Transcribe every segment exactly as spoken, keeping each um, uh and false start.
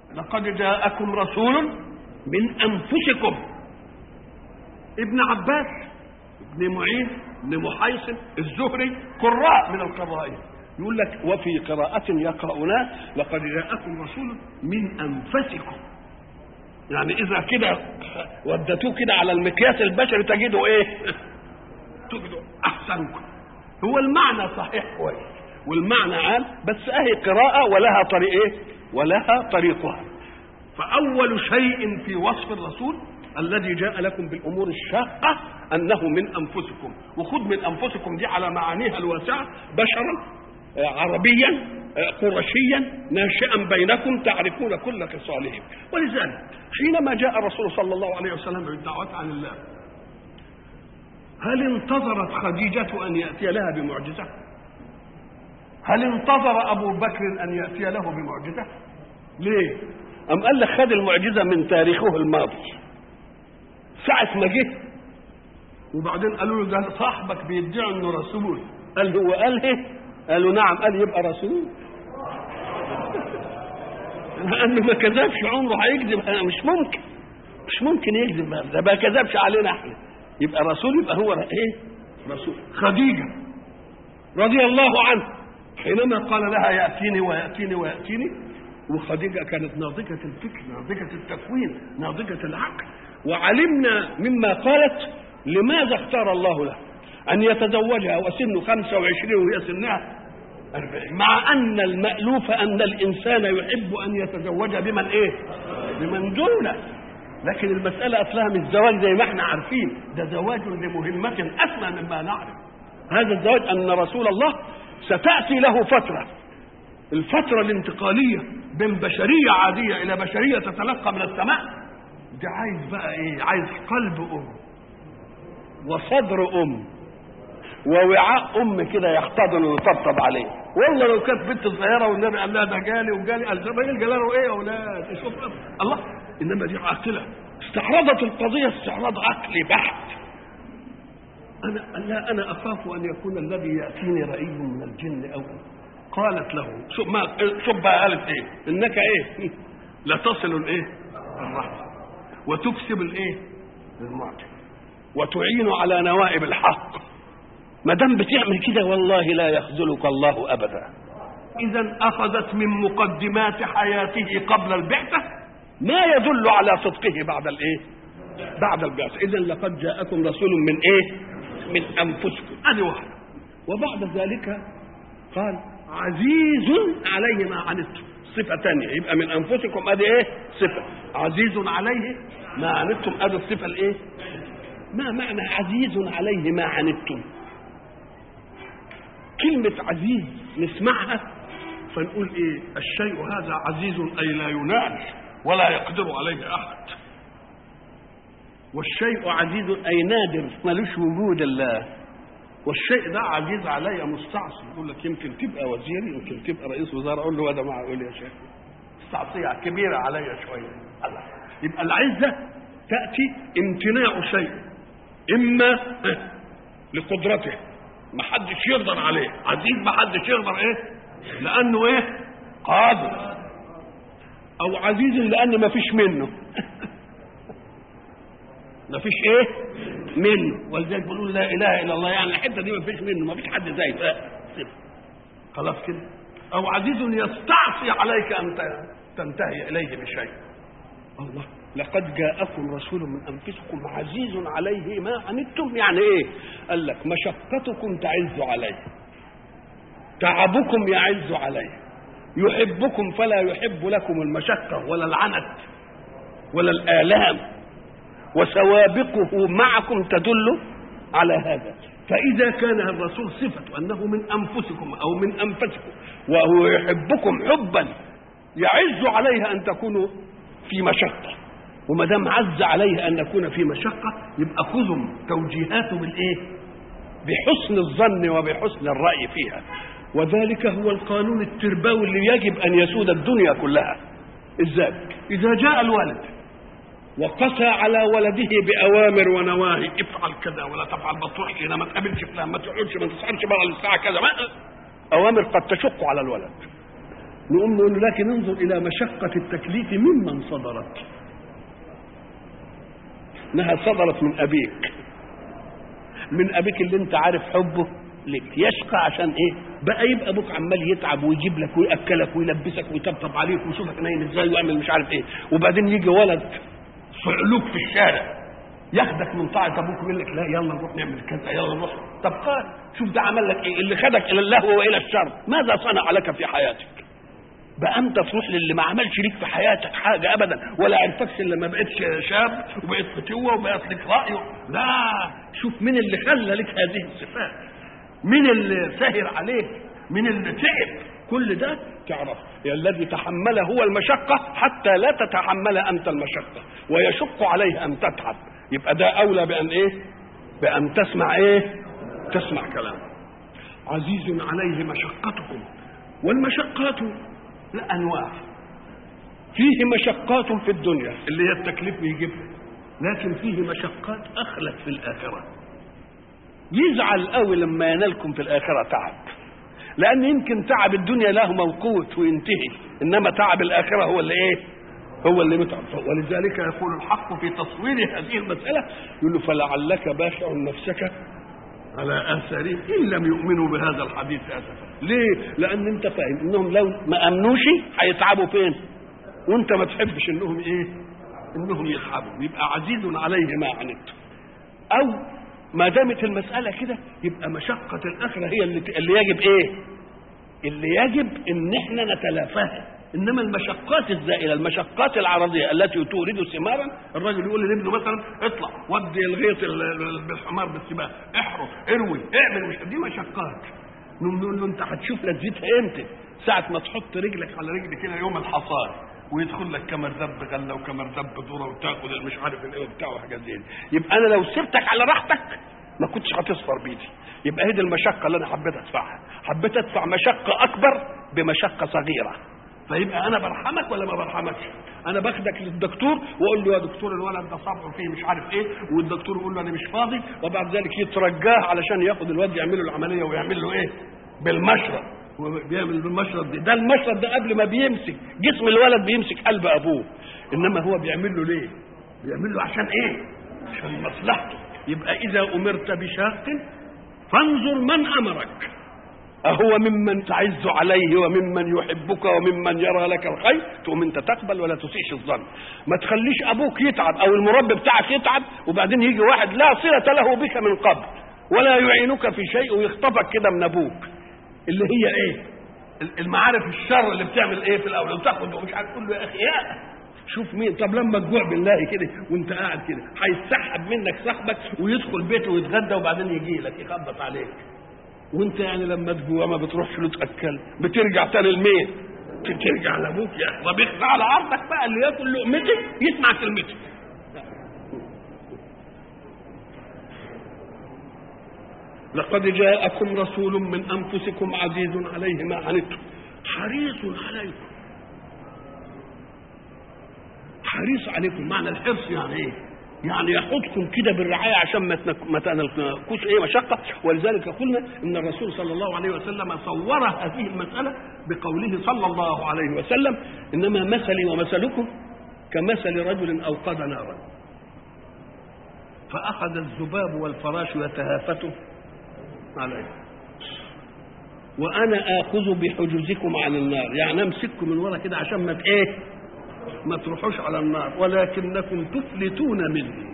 لقد جاءكم رسول من أنفسكم. ابن عباس، ابن معين، ابن محيصن، الزهري، قراء من القرائين، يقول لك وفي قراءة يقرؤون لقد جاءكم رسول من أنفسكم، يعني إذا كده ودتوه كده على المقياس البشري تجدوا إيه؟ تجدوا أحسنكم. هو المعنى صحيح كويس والمعنى عام، بس أهي قراءة ولها طريق إيه؟ ولها طريقها. فأول شيء في وصف الرسول الذي جاء لكم بالأمور الشاقة أنه من أنفسكم. وخذ من أنفسكم دي على معانيها الواسعة، بشرا، عربيا، قرشيا، ناشئا بينكم، تعرفون كل خصالهم. ولذلك حينما جاء الرسول صلى الله عليه وسلم بالدعوة عن الله، هل انتظرت خديجة أن يأتي لها بمعجزة؟ هل انتظر أبو بكر أن يأتي له بمعجزة؟ ليه؟ أم قال لك خد المعجزة من تاريخه الماضي ساعة ما جه، وبعدين قالوا له ده صاحبك بيدعي انه رسول. قال هو قال ايه؟ قالوا نعم. قال يبقى رسول. لأنه ما كذبش عمره هيكذب، مش ممكن مش ممكن يكذب، ده ما كذبش علينا احنا، يبقى رسول، يبقى هو ايه؟ رسول. خديجة رضي الله عنها حينما قال لها يأتيني ويأتيني ويأتيني، وخديجة كانت ناضجة الفكر، ناضجة التكوين، ناضجة العقل، وعلمنا مما قالت لماذا اختار الله له أن يتزوجها وسنه خمسة وعشرين وهي سنها أربعين، مع أن المألوف أن الإنسان يحب أن يتزوج بمن إيه؟ بمن دونه. لكن المسألة أصلها مش زواج زي ما احنا عارفين، ده زواج لمهمة أسمى مما نعرف. هذا الزواج أن رسول الله ستأتي له فترة، الفترة الانتقالية بين بشرية عادية إلى بشرية تتلقى من السماء، ده عايز بقى إيه؟ عايز قلب أم وصدر أم ووعاء أم كده يحتضن ويطبطب عليه. والله لو كانت بنت صغيرة والنبي قال لها ده جالي وجالي، قال الراجل جلاله إيه يا أولاد؟ شوف الله، إنما دي عاقلة استعرضت القضية استعراض عقلي بحت. أنا لا أنا أخاف أن يكون الذي يأتيني رأي من الجن أو قالت له شوف ما شوف بقى قالت إيه؟ إنك إيه؟ لا تصل الإيه؟ الرحمة وتكسب الإيه؟ المعجب وتعين على نوائب الحق. ما دام بتعمل كده والله لا يخذلك الله أبدا. إذا أخذت من مقدمات حياته قبل البعثة ما يدل على صدقه بعد الإيه؟ بعد البعثة. إذا لقد جاءكم رسول من إيه؟ من أنفسكم. هذه واحدة. وبعد ذلك قال عزيز عليه ما عنتم، صفة ثانية، يبقى من أنفسكم هذه إيه؟ صفة. عزيز عليه ما عنتم، هذه الصفة الإيه؟ ما معنى عزيز عليه ما عنتم؟ كلمة عزيز نسمعها فنقول إيه؟ الشيء هذا عزيز أي لا ينال ولا يقدر عليه أحد، والشيء عزيز أي نادر ملوش وجود الله، والشيء ده عزيز علي مستعصي. يقول لك يمكن تبقى وزير، يمكن تبقى رئيس وزراء، أقول له هذا معقول يا شيخ؟ مستعصية كبيرة علي شوية. الله. يبقى العزة تأتي امتناع شيء إما لقدرته ما حدش يقدر عليه، عزيز ما حدش يقدر إيه؟ لأنه إيه؟ قادر، أو عزيز لأن ما فيش منه ما فيش ايه منه، ولذلك بيقولوا لا اله الا الله، يعني الحته دي ما فيش منه، ما فيش حد زيه خلاص كده. او عزيز يستعصي عليك ان تنتهي اليه بشيء. الله، لقد جاءكم رسول من انفسكم عزيز عليه ما عنتم، يعني ايه؟ قال لك مشقتكم تعز عليه، تعبكم يعز عليه، يحبكم فلا يحب لكم المشقه ولا العنت ولا الآلام، وسوابقه معكم تدل على هذا. فإذا كان الرسول صفة أنه من أنفسكم أو من أنفسكم وهو يحبكم حبا يعز عليه أن تكونوا في مشقة، وما دام عز عليه أن نكون في مشقة يبقى خذوا توجيهاته بالإيه؟ بحسن الظن وبحسن الرأي فيها. وذلك هو القانون التربوي اللي يجب أن يسود الدنيا كلها. إزاي؟ إذا جاء الولد وقسى على ولده بأوامر ونواهي، افعل كذا ولا تفعل، ما تروحش هنا، ما تقابلش فلان، ما تقعدش، ما تسهرش بره الساعة كذا، ما أوامر قد تشق على الولد، نقوم نقول له لكن انظر الى مشقه التكليف ممن صدرت، انها صدرت من ابيك، من ابيك اللي انت عارف حبه لك، يشقى عشان ايه بقى؟ يبقى ابوك عمال يتعب ويجيب لك وياكلك ويلبسك ويطبطب عليك ويشوفك نايم ازاي ويعمل مش عارف ايه، وبعدين يجي ولد صعلوك في الشارع ياخدك من طاعه ابوك ويقول لك لا يلا نروح نعمل كذا يلا نروح. طب قال شوف ده عمل لك ايه؟ اللي خدك الى اللهو والى الشر ماذا صنع لك في حياتك؟ بقى انت تروح للي ما عملش ليك في حياتك حاجه ابدا، ولا عرفكش الا لما بقيتش شاب وبقيت فتوه وبقيت لك راي. لا، شوف مين اللي خلى لك هذه الصفات، مين اللي سهر عليك، مين اللي تعب. كل ده تعرف الذي تحمل هو المشقه حتى لا تتحمل انت المشقه ويشق عليه ان تتعب. يبقى ده اولى بان ايه؟ بان تسمع ايه؟ تسمع كلامه. عزيز عليه مشقتكم، والمشقات لأنواع. فيه مشقات في الدنيا اللي هي التكليف بيجيبها، لكن فيه مشقات أخلت في الآخرة. يزعل قوي لما ينالكم في الآخرة تعب، لأن يمكن تعب الدنيا له موقوت وينتهي، إنما تعب الآخرة هو اللي إيه؟ هو اللي متعب. ولذلك يقول الحق في تصوير هذه المسألة، يقول له فلعلك باخع نفسك على آثارهم إن لم يؤمنوا بهذا الحديث أسفا. ليه؟ لأن أنت فاهم إنهم لو ما أمنوش هيتعبوا فين؟ وأنت ما تحبش إنهم إيه؟ إنهم يتعبوا. يبقى عزيز عليه ما عنتم. أو ما دامت المسألة كده يبقى مشقة الآخرة هي اللي, اللي يجب إيه؟ اللي يجب إن إحنا نتلافاها. إنما المشقات الزائلة، المشقات العرضية التي تورد ثمارا، الرجل يقول لابنه مثلا اطلع ودي الغيط بالحمار بالسباق، احرس اروي اعمل، مش دي مشقات. نقول له انت هتشوف لذتها امتى؟ ساعة ما تحط رجلك على رجل كده يوم الحصاد ويدخل لك كمرزب غله وكمرزب ذره وتاخد مش عارف الايه وبتاع وحاجات زي دي. يبقى انا لو سبتك على راحتك ما كنتش هتصفر بيدي. يبقى هي دي المشقه اللي انا حبيت ادفعها، حبيت ادفع مشقه اكبر بمشقه صغيره. فيبقى انا برحمك ولا ما برحمكش؟ انا باخدك للدكتور واقول له يا دكتور الولد ده صبعه فيه مش عارف ايه، والدكتور يقول له انا مش فاضي، وبعد ذلك يترجاه علشان ياخد الواد يعمل له العمليه ويعمل له ايه؟ بالمشرط. وبيعمل بالمشرط دي، ده المشرط ده قبل ما بيمسك جسم الولد بيمسك قلب ابوه، انما هو بيعمل له ليه؟ بيعمل له عشان ايه؟ عشان مصلحته. يبقى اذا امرت بشاق فانظر من امرك، أهو ممن تعز عليه وممن يحبك وممن يرى لك الخير، تقوم انت تقبل ولا تسيئش الظن. ما تخليش ابوك يتعب او المربي بتاعك يتعب وبعدين يجي واحد لا صلة له بك من قبل ولا يعينك في شيء ويخطفك كده من ابوك، اللي هي ايه؟ المعارف الشر اللي بتعمل ايه في الاول وتاخد ومش عارف. تقول له يا اخي يا شوف مين. طب لما تجوع بالله كده وانت قاعد كده هيسحب منك صاحبك ويدخل بيته ويتغدى وبعدين يجي لك يخبط عليك، وانت يعني لما تجوع ما بتروحش له تاكل، بترجع تاني لمين؟ ترجع لابوك يا اخي. طب اخفى على عرضك بقى، اللي ياكل لقمتك يسمع كلمتك. لقد جاءكم رسول من انفسكم عزيز عليه ما عنتم حريص عليكم. حريص عليكم معنى الحرص يعني ايه؟ يعني يحطكم كده بالرعايه عشان ما تنالكوش ايه مشقه. ولذلك قلنا ان الرسول صلى الله عليه وسلم صور هذه المساله بقوله صلى الله عليه وسلم انما مثلي ومثلكم كمثل رجل اوقد نارا فاخذ الذباب والفراش يتهافت عليه وانا اخذ بحجوزكم عن النار، يعني امسككم من ورا كده عشان ما ايه ما تروحوش على النار، ولكنكم تفلتون مني.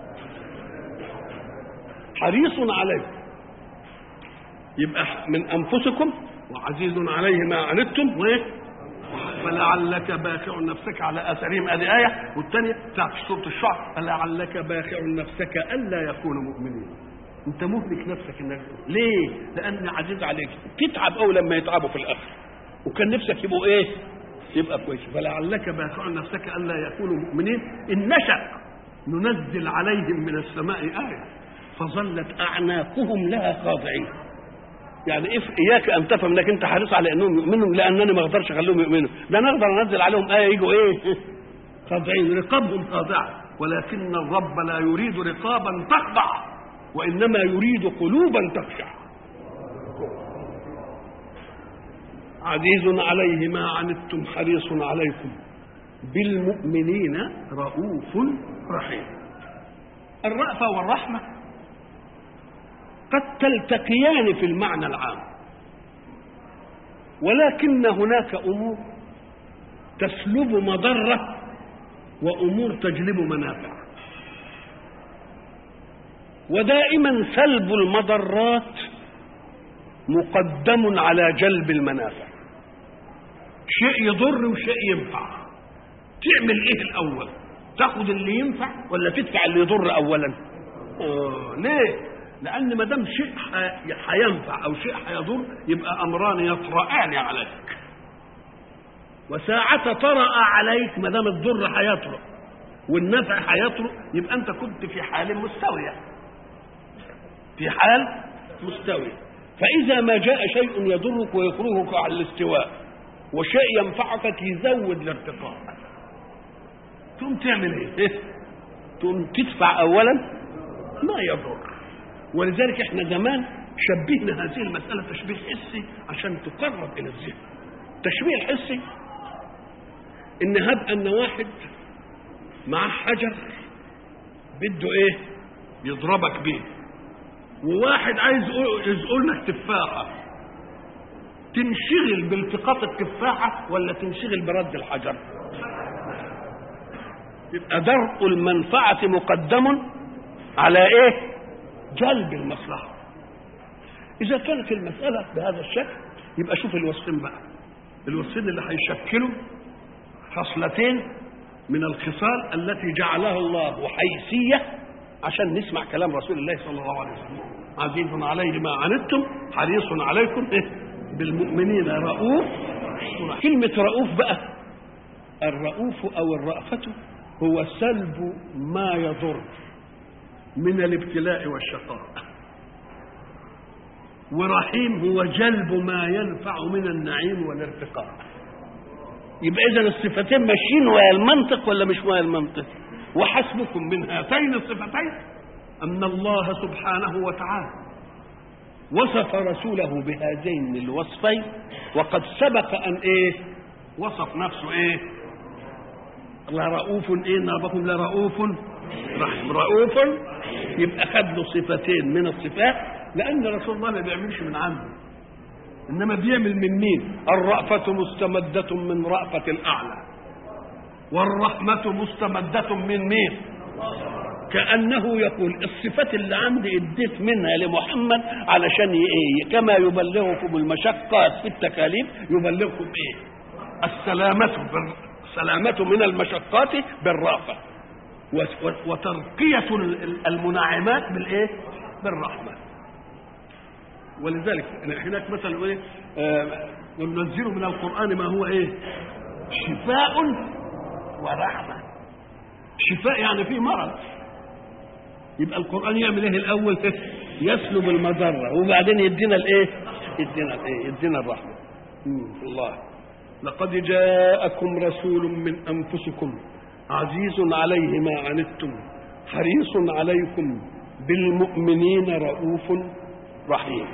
حريص عليكم يبقى من انفسكم وعزيز عليه ما عنتم وايه فلعلك باخع نفسك على اثرهم. ادي ايه، والثانيه بتاعت سوره الشعر فلعلك باخع نفسك الا يكونوا مؤمنين. انت مهلك نفسك انك ليه؟ لان عزيز عليك تتعب او لما يتعبوا في الاخر، وكان نفسك يبقوا ايه؟ يبقى كويس. فلعلك باخع نفسك الا يكونوا مؤمنين ان نشأ ننزل عليهم من السماء آية فظلت اعناقهم لها خاضعين. يعني اياك ان تفهم انك انت حريص على انهم يؤمنوا، لانني ما اقدرش اخليهم يؤمنوا، ده انا اقدر انزل عليهم آية يجوا ايه؟ خاضعين، رقابهم خاضعة. ولكن الرب لا يريد رقابا تخضع وانما يريد قلوبا تخشع. عزيز عليه ما عنتم حريص عليكم بالمؤمنين رؤوف رحيم. الرأفة والرحمة قد تلتقيان في المعنى العام، ولكن هناك أمور تسلب مضرة وأمور تجلب منافع، ودائما سلب المضرات مقدم على جلب المنافع. شيء يضر وشيء ينفع، تعمل ايه الاول؟ تاخد اللي ينفع ولا تدفع اللي يضر اولا؟ آه ليه؟ لان ما دام شيء هينفع او شيء هيضر يبقى امران يطرأان عليك، وساعة طرأ عليك ما دام الضر هيطرأ والنفع هيطرأ يبقى انت كنت في حال مستوية، في حال مستوية. فإذا ما جاء شيء يضرك ويكرهك على الاستواء وشيء ينفعك يزود الارتقاء، تقوم تعمل ايه؟ تقوم تدفع اولا ما يضر. ولذلك احنا زمان شبهنا هذه المسألة تشبيه حسي عشان تقرب الى الذهن. تشبيه الحسي ان هب ان واحد معاه حجر بده ايه؟ يضربك بيه، وواحد عايز يقول لك تفاحة، تنشغل بالتقاط التفاحة ولا تنشغل برد الحجر؟ يبقى درء المنفعة مقدم على ايه؟ جلب المصلحة. إذا كانت المسألة بهذا الشكل يبقى شوف الوصفين بقى، الوصفين اللي هيشكلوا خصلتين من الخصال التي جعلها الله حيثية عشان نسمع كلام رسول الله صلى الله عليه وسلم. عزيز عليه ما عنتم حريص عليكم إيه؟ بالمؤمنين رؤوف. كلمة رؤوف بقى، الرؤوف أو الرأفة هو سلب ما يضر من الابتلاء والشقاء، ورحيم هو جلب ما ينفع من النعيم والارتقاء. يبقى إذن الصفتين ماشيين ويا المنطق ولا مش ويا المنطق؟ وحسبكم من هاتين الصفتين أن الله سبحانه وتعالى وصف رسوله بهذين الوصفين، وقد سبق أن إيه؟ وصف نفسه إيه؟ لرؤوف إيه نابكم لرؤوف رحيم. رؤوف يبقى خد له صفتين من الصفات، لأن رسول الله ما بيعملش من عنده، إنما بيعمل من مين؟ الرأفة مستمدة من رأفة الأعلى، والرحمة مستمدة من مين؟ كأنه يقول الصفات اللي عندي اديت منها لمحمد علشان ايه؟ كما يبلغكم المشقات في التكاليف يبلغكم ايه؟ السلامة السلامة من المشقات بالرأفة، وترقية المنعمات بالايه؟ بالرحمة. ولذلك هناك مثلا ايه؟ آه وننزل من القرآن ما هو ايه؟ شفاء ورحمة. شفاء يعني فيه مرض، يبقى القرآن يعمل ايه الاول؟ يسلب المضرة وبعدين يدينا الايه؟ يدينا الايه؟ يدينا الرحمة. الله لقد جاءكم رسول من انفسكم عزيز عليه ما عنتم حريص عليكم بالمؤمنين رؤوف رحيم.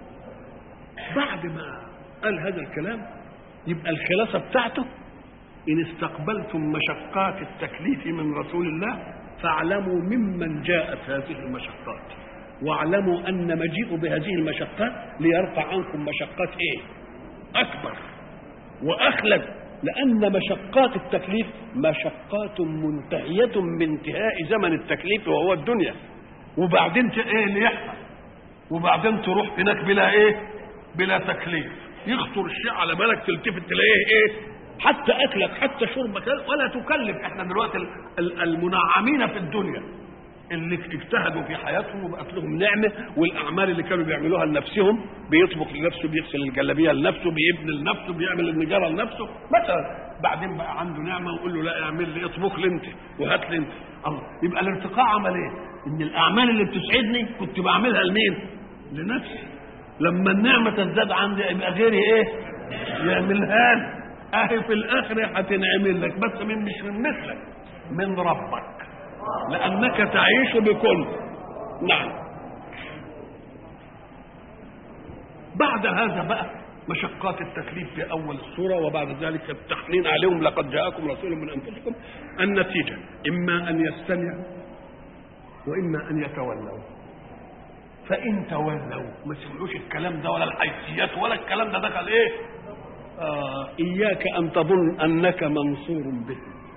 بعد ما قال هذا الكلام يبقى الخلاصة بتاعته إن استقبلتم مشقات التكليف من رسول الله فاعلموا ممن جاءت هذه المشقات، واعلموا أن مجيء بهذه المشقات ليرفع عنكم مشقات إيه؟ أكبر وأخلد، لأن مشقات التكليف مشقات منتهية بانتهاء زمن التكليف وهو الدنيا، وبعدين إيه اللي يحصل؟ وبعدين تروح هناك بلا إيه؟ بلا تكليف. يخطر الشيء على بالك تلتفت تلاقيه إيه؟ حتى أكلك حتى شربك ولا تكلف. احنا دلوقتي المنعمين في الدنيا اللي اجتهدوا في حياتهم وبقت لهم نعمة، والأعمال اللي كانوا بيعملوها لنفسهم، بيطبخ لنفسه، بيغسل الجلابية لنفسه، بيبني لنفسه، بيعمل النجارة لنفسه مثلا، بعدين بقى عنده نعمة ويقول له لا اعمل لي، اطبخ لي انت وهات لي انت. الله، يبقى الارتقاء عمل ايه؟ ان الأعمال اللي بتسعدني كنت بعملها لمين؟ لنفسي. لما النعمة تزداد عندي يبقى غيري ايه؟ يعملها لي. اهي في الاخر هتنعمل لك، بس من مش من مثلك، من ربك، لانك تعيش بكل. نعم. بعد هذا بقى مشقات التكليف في أول السورة وبعد ذلك التحنين عليهم لقد جاءكم رسول من أنفسكم. النتيجة إما أن يستمعوا وإما أن يتولوا. فإن تولوا ما سمعوش الكلام ده ولا الحيثيات ولا الكلام ده دخل إيه؟ آه إياك أن تظن أنك منصور به.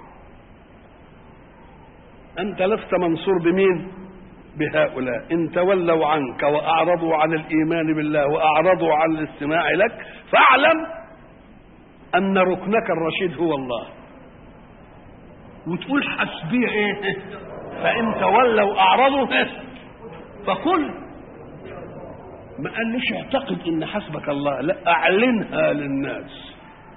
أنت لست منصور بمين؟ بهؤلاء. إن تولوا عنك وأعرضوا عن الإيمان بالله وأعرضوا عن الاستماع لك فاعلم أن ركنك الرشيد هو الله. وتقول حسبي إيه؟ فإن تولوا أعرضوا فقل ما قالش اعتقد إن حسبك الله، لا أعلنها للناس.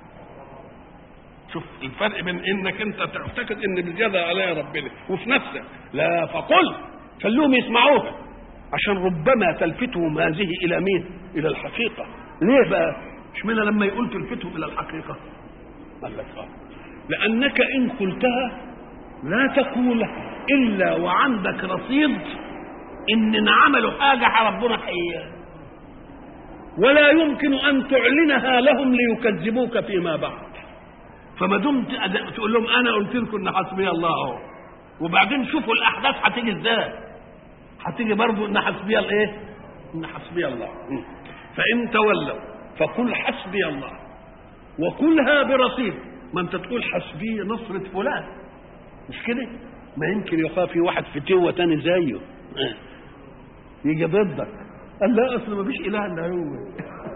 شوف الفرق بين إنك أنت تعتقد إن بزيادة عليها ربنا وفي نفسك لا، فقل خلوهم يسمعوها عشان ربما تلفتهم هذه الى مين؟ الى الحقيقه. ليه بقى؟ اشمعنى لما يقول تلفتهم الى الحقيقه؟ قال لك اه لانك ان قلتها لا تقولها الا وعندك رصيد ان عملوا حاجه ربنا حقيقة، ولا يمكن ان تعلنها لهم ليكذبوك فيما بعد. فما دمت تقول لهم انا قلت لكم ان حسبي الله اهو، وبعدين شوفوا الاحداث هتيجي ازاي، هتيجي برضه ان حسبي الايه؟ ان حسبي الله. فان تولوا فقل حسبي الله وقلها برصيد. ما انت تقول حسبي نصرة فلان مش كده؟ ما يمكن يخاف في واحد فتوه تاني زيه يجي ضدك، قال لا اصل ما فيش اله الا هو.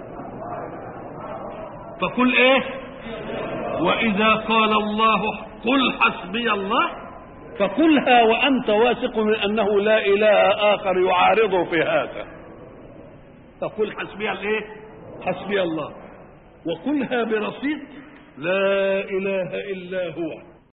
فقل ايه؟ واذا قال الله قل حسبي الله فقلها وأنت واثق من أنه لا إله آخر يعارضه في هذا. فقل حسبي الايه؟ حسبي الله وقلها برصيد لا إله إلا هو